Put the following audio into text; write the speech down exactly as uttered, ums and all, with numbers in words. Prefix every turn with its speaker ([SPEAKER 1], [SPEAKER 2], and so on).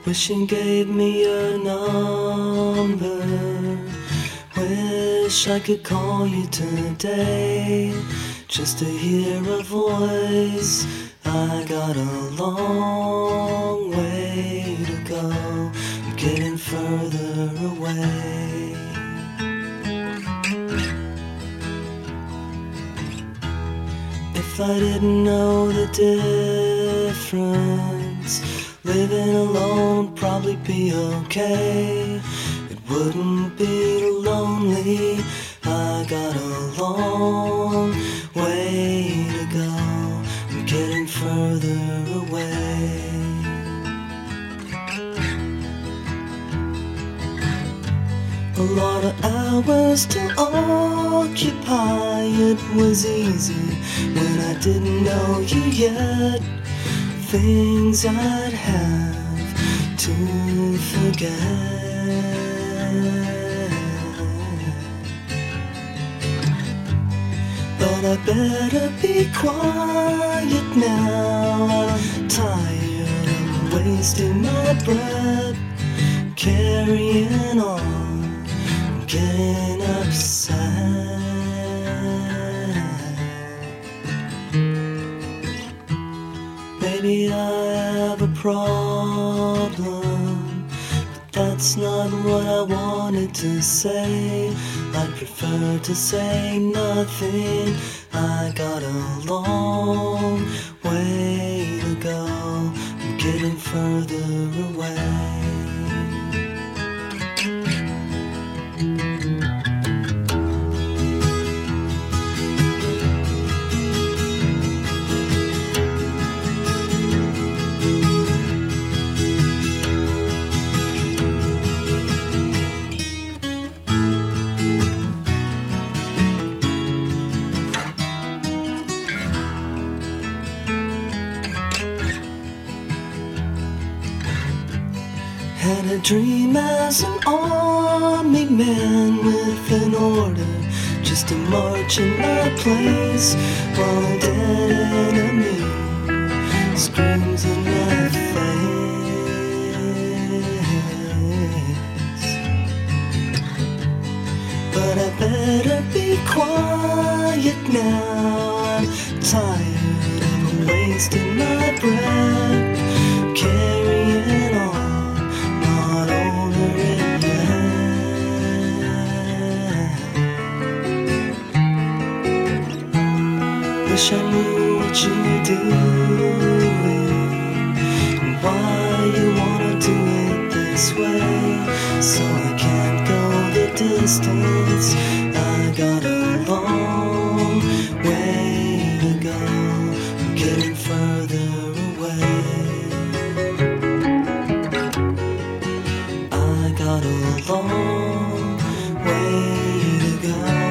[SPEAKER 1] Wishing gave me your number. Wish I could call you today, just to hear a voice. I got a long way to go, I'm getting further away. If I didn't know the difference, living alone would probably be okay. It wouldn't be lonely. I got a long way to go, I'm getting further away. A lot of hours to occupy. It was easy when I didn't know you yet. Things I'd have to forget. But I better be quiet now. I'm tired of wasting my breath, carrying on, getting upset. Maybe I have a problem, but that's not what I wanted to say. I'd prefer to say nothing. I got a long way to go, I'm getting further away. Had a dream as an army man with an order just to march in my place, while a dead enemy screams in my face. But I better be quiet now. I'm tired of wasting my breath, carrying on. Wish I knew what you were doing and why you wanna do it this way. So I can't go the distance. I got a long way to go, I'm getting further away. I got a long way to go.